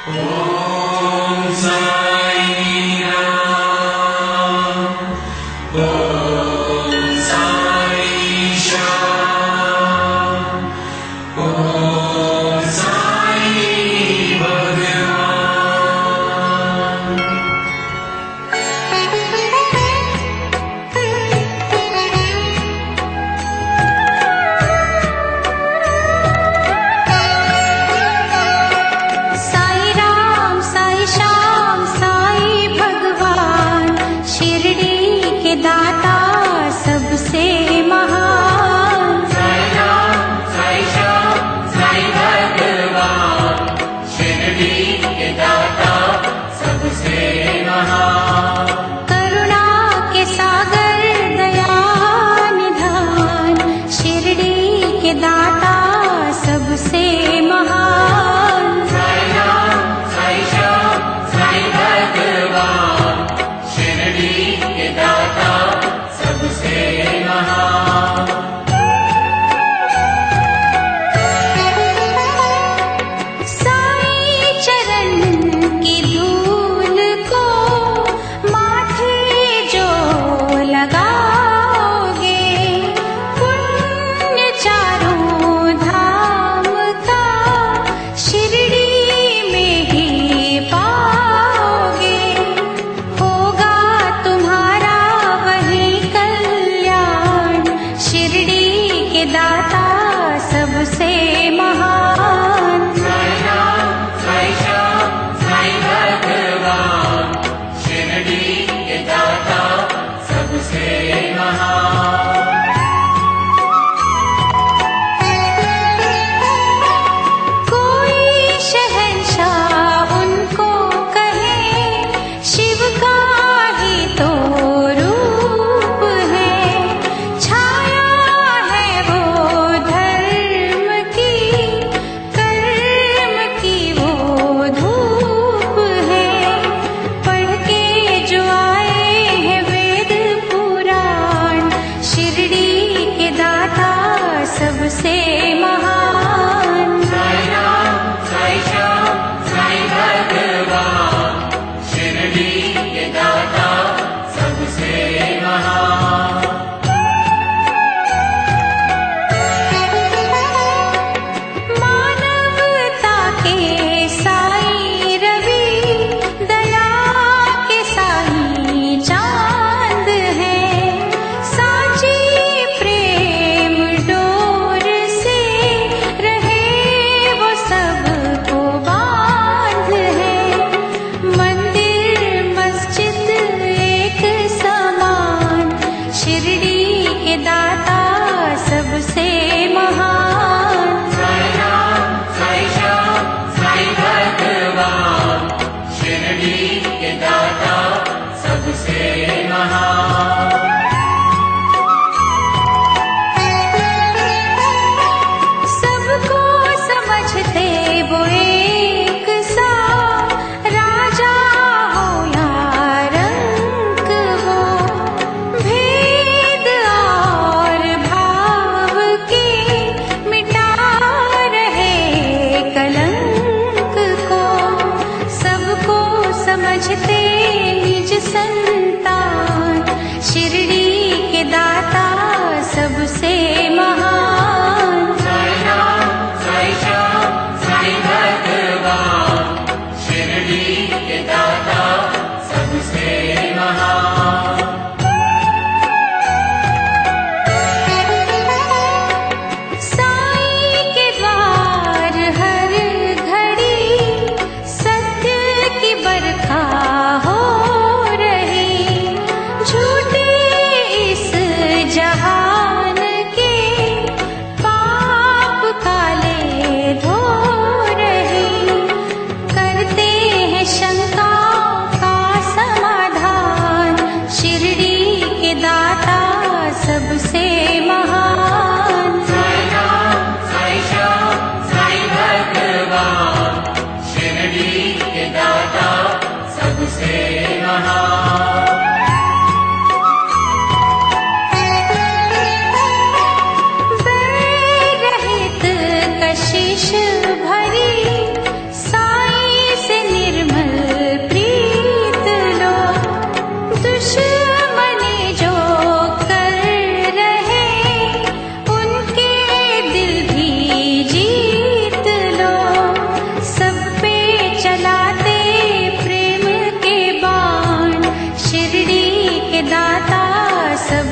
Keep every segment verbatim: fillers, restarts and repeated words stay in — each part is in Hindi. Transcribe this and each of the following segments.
ओम साई राम, ओम साई श्याम, ओम साई भगवान। साई राम साई श्याम साई भगवान।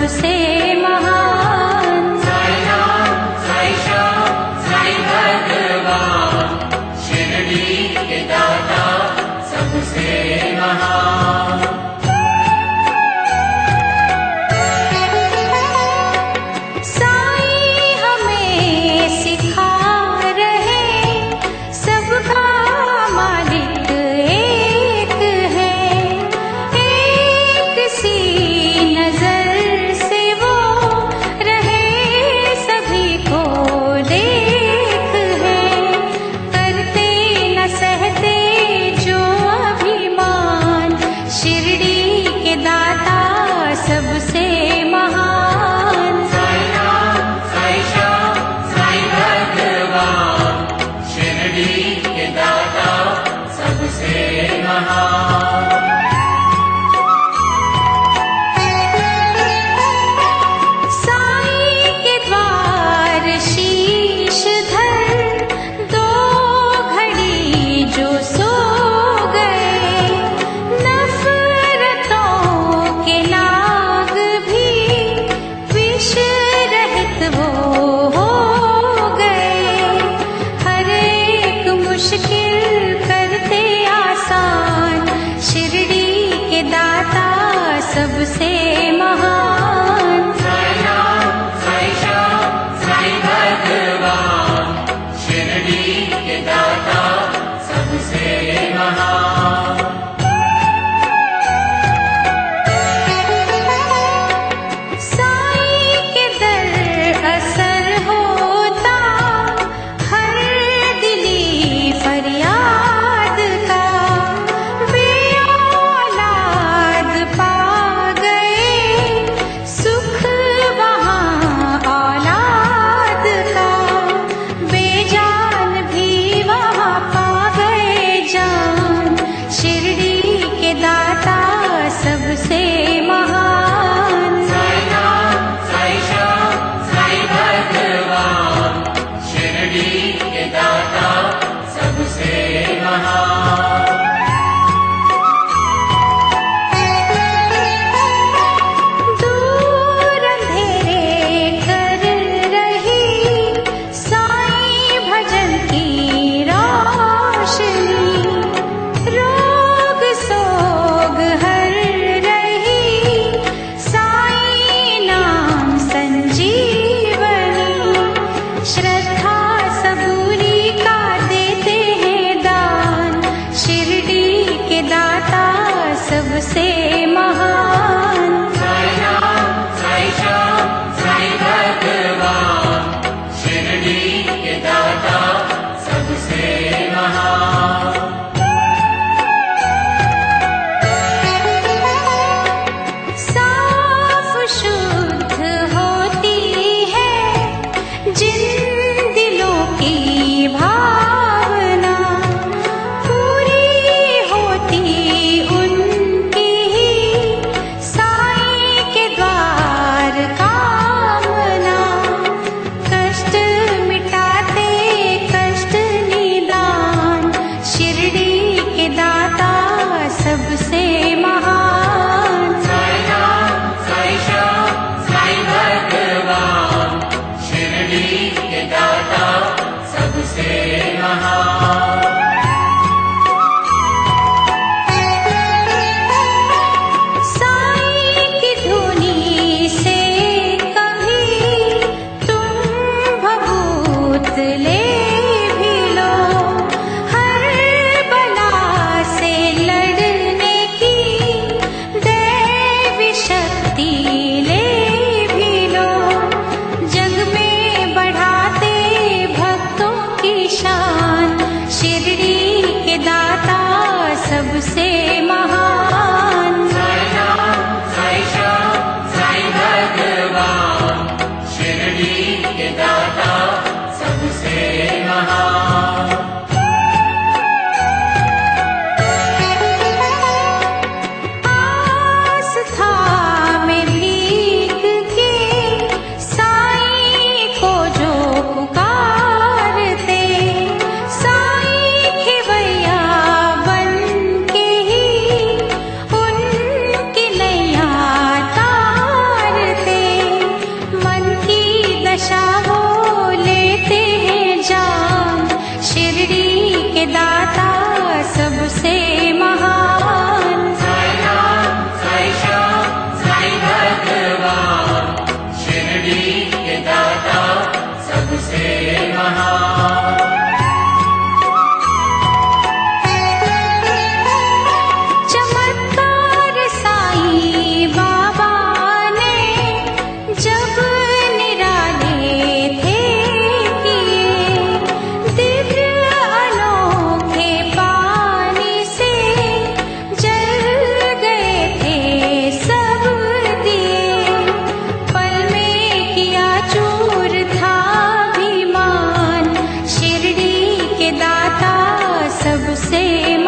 सबसे महान। साई राम, साई श्याम, साई भगवान, शिरडी के दाता सबसे महान। साई हमें सिखा रहे सबका मालिक एक है, एक सी नजर से वो रहे सभी को देख है, करते न सहते जो अभिमान, शिरडी के दाता सबसे महान। साई राम, साई श्याम, साई भगवान, शिरडी के दाता सबसे महान। साई के द्वार शीश धर दो घड़ी जो सो गए, नफरतों के नाग भी विष रहित वो हो गए, हर एक मुश्किल करते आसान, शिरडी के दाता सबसे महान। साई राम, साई श्याम, साई भगवान, शिरडी के दाता सबसे महान। साई के दर असर होता हर दिली फरियाद का, वे औलाद पा गए सुख वहाँ औलाद का, बेजान भी वहाँ पा गए जान, शिरडी के दाता सबसे महान। साई राम, साई श्याम, साई भगवान, शिरडी के दाता सबसे महान। दूर अंधेरे कर रही साई भजन की रोशनी, रोग सोग हर रही साई नाम संजीवनी, श्रद्धा सबूरी का देते हैं दान, शिरडी के दाता सबसे महान। साई राम, साई श्याम, साई भगवान, शिरडी के दाता सबसे महान। साफ शुद्ध होती है जिन दिलों की भावना, पूरी होती उनकी ही साई के द्वार कामना, कष्ट मिटाते कष्ट निदान, शिरडी के दाता सबसे महान। साई राम, साई श्याम, साई भगवान, शिरडी के दाता सबसे महान। साई की धुनी से कभी तुम भभूत ले भी लो, हर बला से लड़ने की दैवी शक्ति ले भी लो, जग में बढ़ाते भक्तों की शान, शिरडी के दाता सबसे महान। साई राम, साई श्याम, साई भगवान, शिरडी के दाता सबसे महान। आस्था में भीग के साई को जो पुकारते, साई खिवैया बन के के दाता सबसे महान। साई राम, साई श्याम, साई भगवान, शिरडी के दाता सबसे महान। चमत्कार साईं बाबा ने जब निराले थे किए, दिव्य अनोखे पानी से जल गए थे सब दिए। पल में किया चूर था अभिमान, शिरडी के दाता सबसे